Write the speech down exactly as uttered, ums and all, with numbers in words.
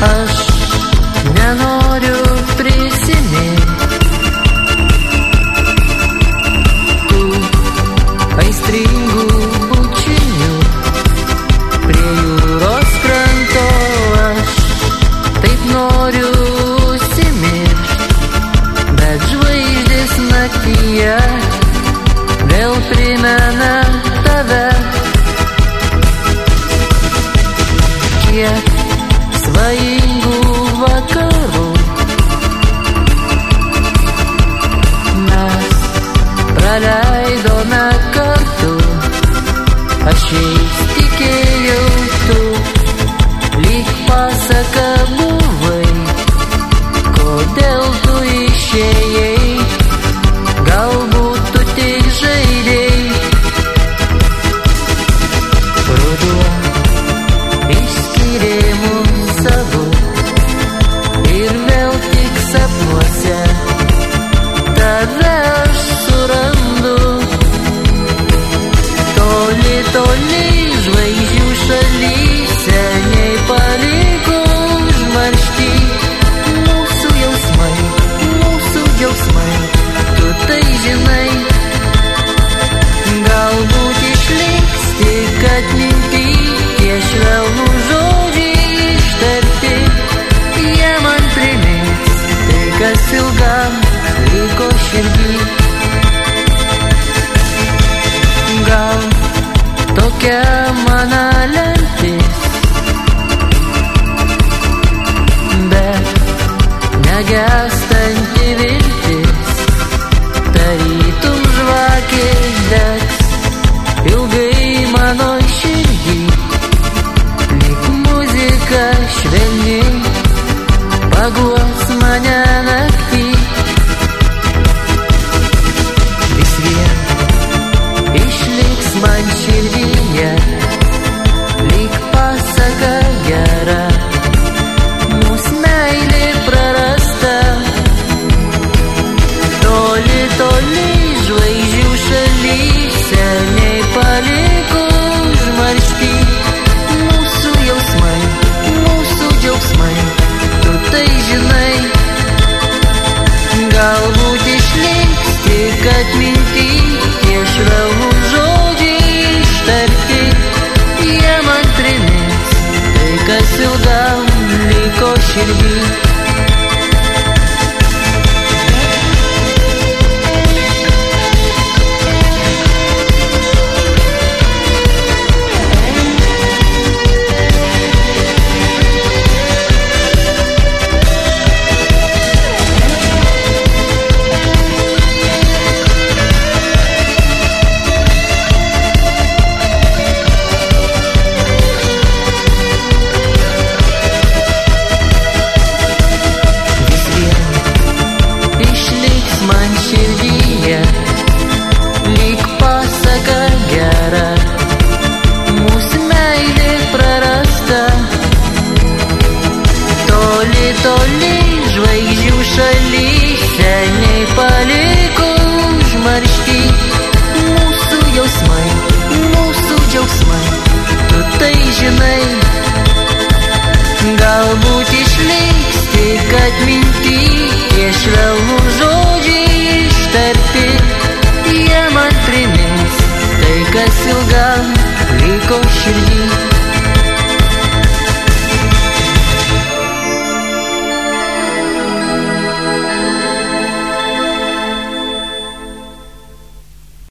Aš nenoriu prisiminti tų aistringų bučinių prie jūros kranto. Aš taip noriu užsimiršt, bet žvaigždės naktyje vėl primena tave. Kiek svajingų vakarų mes praleidome kartu. Aš jais tikėjau, tu lyg pasaka buvai. Kodėl tu išėjai? Galbūt tu tik žaidei. Ruduo išskyrė mus abu ir vėl tik sapnuose tave aš surandu. Toli, toli žvaigždžių šalyse nei paliko užmaršty. Mūsų jausmai, mūsų jausmai, tu tai žinai. Galbūt išliks tik atminty tie švelnūs žodžiai ištarti. Jie man primins tai, kas ilgam liko širdį. Gal tokia mano lemtis, bet negęstanti viltis. Tarytum žvakė degs ilgai mano širdį, lyg muzika švelni paguos mane naktį. Vis vien išliks man širdyje lyg pasaka gera, mūsų meilė prarasta. Toli, toli žvaigždžių šalyse nei paliko užmaršty. Mūsų jausmai, mūsų džiaugsmai, tu tai žinai. Galbūt išliks tik atminty tie švelnūs žodžiai ištarti. Jie man primins tai, kas ilgam liko širdį. Toli žvaigždžių šalyse nei paliko užmaršty. Mūsų jausmai, mūsų džiaugsmai, tu tai žinai. Galbūt išliks tik atminty tie švelnūs žodžiai